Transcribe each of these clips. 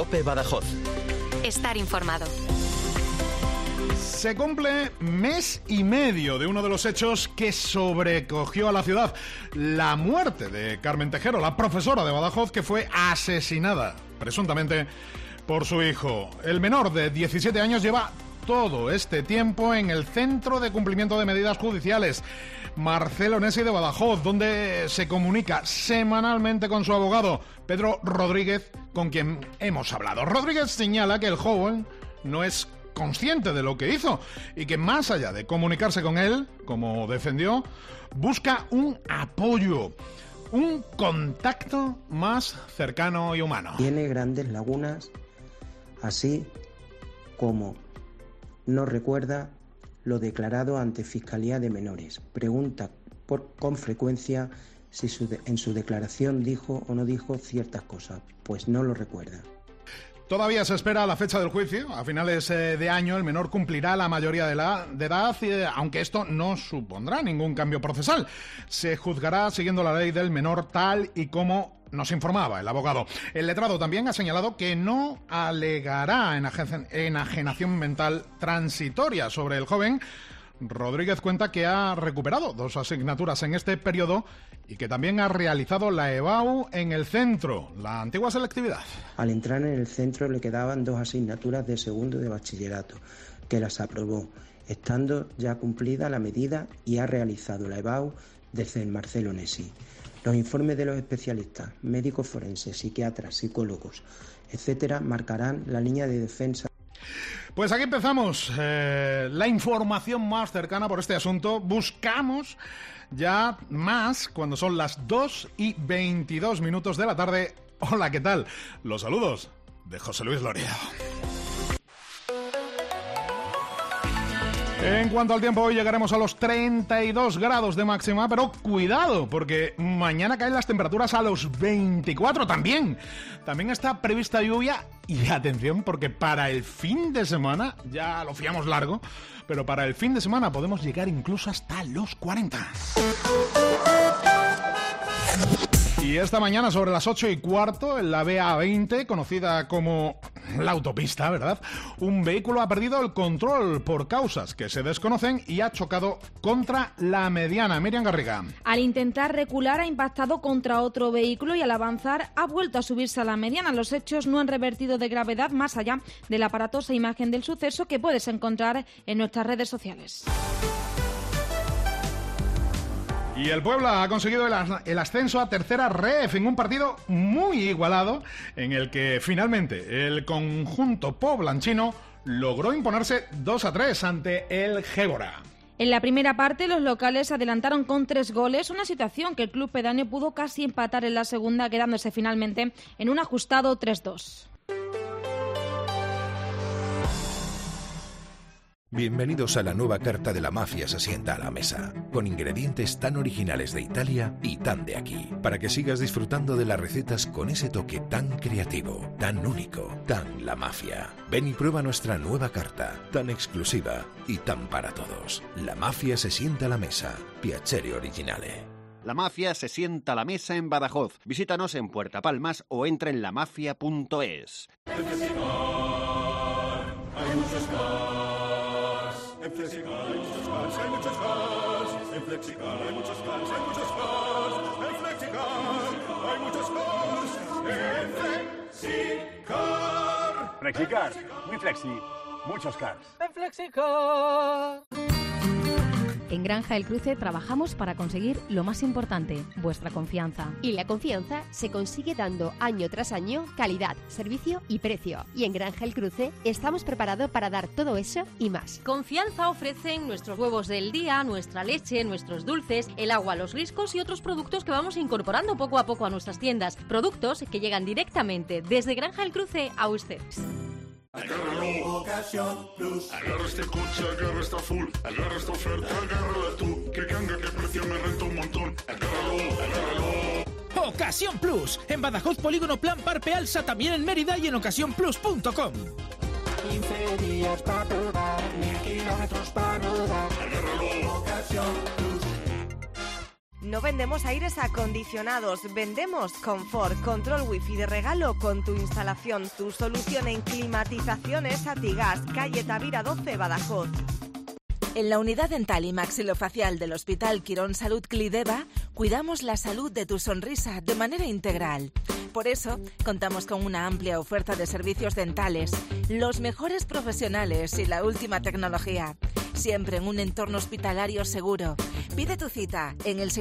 COPE Badajoz. Estar informado. Se cumple mes y medio de uno de los hechos que sobrecogió a la ciudad, la muerte de Carmen Tejero, la profesora de Badajoz que fue asesinada, presuntamente, por su hijo. El menor de 17 años lleva todo este tiempo en el Centro de Cumplimiento de Medidas Judiciales, Marcelo Nesi de Badajoz, donde se comunica semanalmente con su abogado, Pedro Rodríguez, con quien hemos hablado. Rodríguez señala que el joven no es consciente de lo que hizo y que más allá de comunicarse con él, como defendió, busca un apoyo, un contacto más cercano y humano. Tiene grandes lagunas, así como no recuerda lo declarado ante Fiscalía de Menores. Pregunta con frecuencia si en su declaración dijo o no dijo ciertas cosas, pues no lo recuerda. Todavía se espera la fecha del juicio. A finales de año el menor cumplirá la mayoría de edad, aunque esto no supondrá ningún cambio procesal. Se juzgará siguiendo la ley del menor tal y como nos informaba el abogado. El letrado también ha señalado que no alegará enajenación mental transitoria sobre el joven. Rodríguez cuenta que ha recuperado 2 asignaturas en este periodo y que también ha realizado la EBAU en el centro, la antigua selectividad. Al entrar en el centro le quedaban 2 asignaturas de segundo de bachillerato, que las aprobó, estando ya cumplida la medida, y ha realizado la EBAU desde el Marcelo Nesi. Los informes de los especialistas, médicos forenses, psiquiatras, psicólogos, etcétera, marcarán la línea de defensa. Pues aquí empezamos la información más cercana por este asunto. Buscamos ya más cuando son las 2:22 de la tarde. Hola, ¿qué tal? Los saludos de José Luis Loria. En cuanto al tiempo, hoy llegaremos a los 32 grados de máxima, pero cuidado, porque mañana caen las temperaturas a los 24 también. También está prevista lluvia y atención, porque para el fin de semana, ya lo fiamos largo, pero para el fin de semana podemos llegar incluso hasta los 40. Y esta mañana, sobre las 8:15, en la BA20, conocida como la autopista, ¿verdad?, un vehículo ha perdido el control por causas que se desconocen y ha chocado contra la mediana. Miriam Garriga. Al intentar recular ha impactado contra otro vehículo y al avanzar ha vuelto a subirse a la mediana. Los hechos no han revertido de gravedad más allá de la aparatosa imagen del suceso que puedes encontrar en nuestras redes sociales. Y el Puebla ha conseguido el ascenso a tercera ref en un partido muy igualado en el que finalmente el conjunto poblanchino logró imponerse 2-3 ante el Gébora. En la primera parte los locales adelantaron con 3 goles, una situación que el club pedáneo pudo casi empatar en la segunda, quedándose finalmente en un ajustado 3-2. Bienvenidos a la nueva carta de La Mafia se sienta a la mesa, con ingredientes tan originales de Italia y tan de aquí, para que sigas disfrutando de las recetas con ese toque tan creativo, tan único, tan La Mafia. Ven y prueba nuestra nueva carta, tan exclusiva y tan para todos. La Mafia se sienta a la mesa, piacere originale. La Mafia se sienta a la mesa en Badajoz. Visítanos en Puerta Palmas o entra en lamafia.es. En Flexicar hay muchos cars, hay muchos cars. En Flexicar hay muchos cars, hay muchos cars. En Flexicar hay muchos cars. En Flexicar. Flexicar, muy flexi, muchos cars. En Flexicar. En Granja El Cruce trabajamos para conseguir lo más importante, vuestra confianza. Y la confianza se consigue dando año tras año calidad, servicio y precio. Y en Granja El Cruce estamos preparados para dar todo eso y más. Confianza ofrecen nuestros huevos del día, nuestra leche, nuestros dulces, el agua, los riscos y otros productos que vamos incorporando poco a poco a nuestras tiendas. Productos que llegan directamente desde Granja El Cruce a ustedes. Agárralo, Ocasión Plus. Agarra este coche, agarra esta full. Agarra esta oferta, agárrala tú. Que canga, que precio me renta un montón. Agárralo, agárralo. Ocasión Plus. En Badajoz, Polígono Plan Parpe Alsa, también en Mérida y en ocasiónplus.com. 15 días para probar, 1000 kilómetros para rodar. Agárralo, Ocasión Plus. No vendemos aires acondicionados, vendemos confort, control wifi de regalo con tu instalación. Tu solución en climatizaciones Atigas, calle Tavira 12, Badajoz. En la unidad dental y maxilofacial del Hospital Quirón Salud Clideva, cuidamos la salud de tu sonrisa de manera integral. Por eso, contamos con una amplia oferta de servicios dentales, los mejores profesionales y la última tecnología. Siempre en un entorno hospitalario seguro. Pide tu cita en el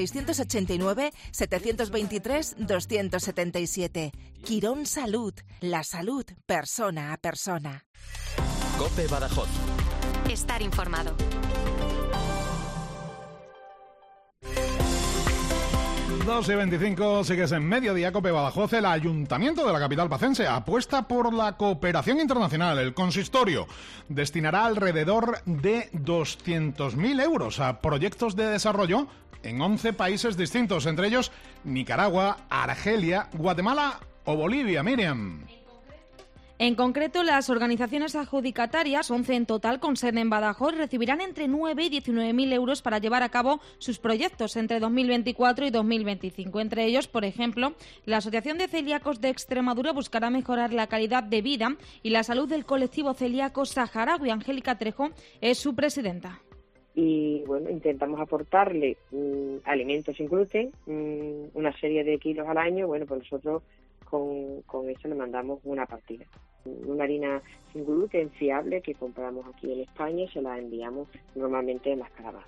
689-723-277. Quirón Salud, la salud persona a persona. COPE Badajoz. Estar informado. Dos y 25, sigues en Mediodía Cope Badajoz. El Ayuntamiento de la capital pacense apuesta por la cooperación internacional. El consistorio destinará alrededor de 200.000 euros a proyectos de desarrollo en 11 países distintos, entre ellos Nicaragua, Argelia, Guatemala o Bolivia. Miriam. En concreto, las organizaciones adjudicatarias, 11 en total con sede en Badajoz, recibirán entre 9 y 19.000 euros para llevar a cabo sus proyectos entre 2024 y 2025. Entre ellos, por ejemplo, la Asociación de Celíacos de Extremadura buscará mejorar la calidad de vida y la salud del colectivo celíaco saharaui. Angélica Trejo es su presidenta. Y bueno, intentamos aportarle alimentos sin gluten, una serie de kilos al año. Bueno, pues nosotros con eso le mandamos una partida. Una harina sin gluten fiable que compramos aquí en España y se la enviamos normalmente en las caravanas.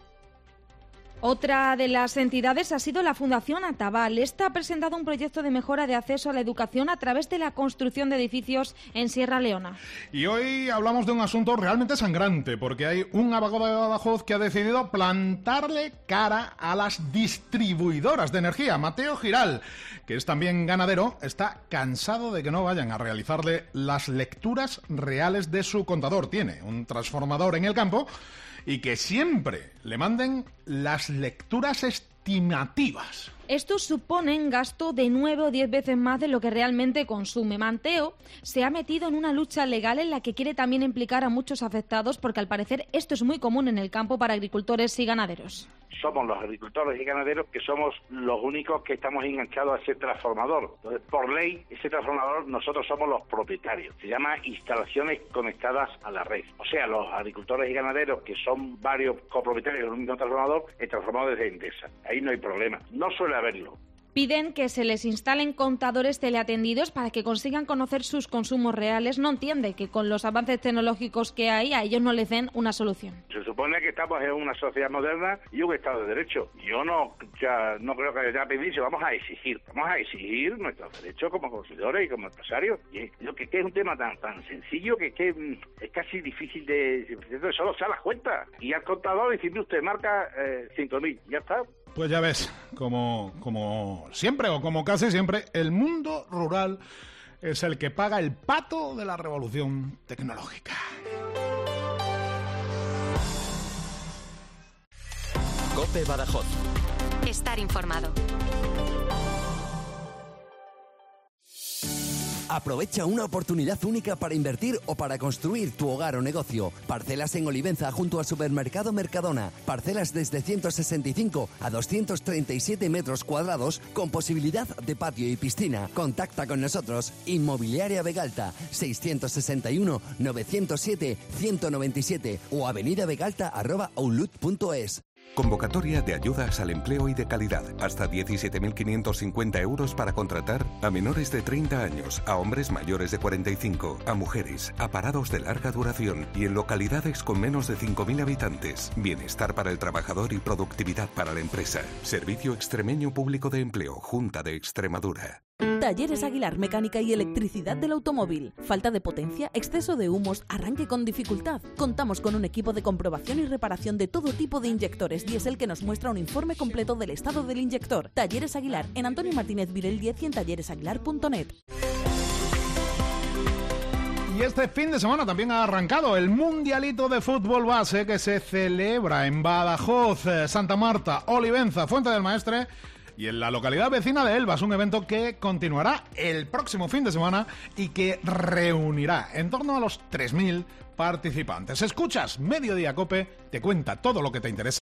Otra de las entidades ha sido la Fundación Atabal. Esta ha presentado un proyecto de mejora de acceso a la educación a través de la construcción de edificios en Sierra Leona. Y hoy hablamos de un asunto realmente sangrante, porque hay un abogado de Badajoz que ha decidido plantarle cara a las distribuidoras de energía. Mateo Giral, que es también ganadero, está cansado de que no vayan a realizarle las lecturas reales de su contador. Tiene un transformador en el campo y que siempre le manden las lecturas estimativas. Estos suponen gasto de 9 o 10 veces más de lo que realmente consume. Mateo se ha metido en una lucha legal en la que quiere también implicar a muchos afectados, porque al parecer esto es muy común en el campo para agricultores y ganaderos. Somos los agricultores y ganaderos que somos los únicos que estamos enganchados a ese transformador. Entonces, por ley, ese transformador nosotros somos los propietarios. Se llama instalaciones conectadas a la red. O sea, los agricultores y ganaderos, que son varios copropietarios del único transformador, el transformador es de Endesa. Ahí no hay problema. No suele haberlo. Piden que se les instalen contadores teleatendidos para que consigan conocer sus consumos reales. No entiende que con los avances tecnológicos que hay, a ellos no les den una solución. Se supone que estamos en una sociedad moderna y un Estado de Derecho. Yo no creo que haya pedirse, vamos a exigir nuestros derechos como consumidores y como empresarios. Y lo que es un tema tan sencillo que es casi difícil de solo se da las cuentas. Y al contador decirle usted marca 5.000, ya está. Pues ya ves, como siempre o como casi siempre, el mundo rural es el que paga el pato de la revolución tecnológica. COPE Badajoz. Estar informado. Aprovecha una oportunidad única para invertir o para construir tu hogar o negocio. Parcelas en Olivenza junto al supermercado Mercadona. Parcelas desde 165 a 237 metros cuadrados con posibilidad de patio y piscina. Contacta con nosotros. Inmobiliaria Vegalta 661-907-197 o avenidavegalta@outlook.es. Convocatoria de ayudas al empleo y de calidad. Hasta 17.550 euros para contratar a menores de 30 años, a hombres mayores de 45, a mujeres, a parados de larga duración y en localidades con menos de 5.000 habitantes. Bienestar para el trabajador y productividad para la empresa. Servicio Extremeño Público de Empleo, Junta de Extremadura. Talleres Aguilar, mecánica y electricidad del automóvil. Falta de potencia, exceso de humos, arranque con dificultad. Contamos con un equipo de comprobación y reparación de todo tipo de inyectores diésel que nos muestra un informe completo del estado del inyector. Talleres Aguilar, en Antonio Martínez Virel 10 y en talleresaguilar.net. Y este fin de semana también ha arrancado el Mundialito de Fútbol Base que se celebra en Badajoz, Santa Marta, Olivenza, Fuente del Maestre y en la localidad vecina de Elvas, un evento que continuará el próximo fin de semana y que reunirá en torno a los 3.000 participantes. Escuchas Mediodía Cope, te cuenta todo lo que te interesa.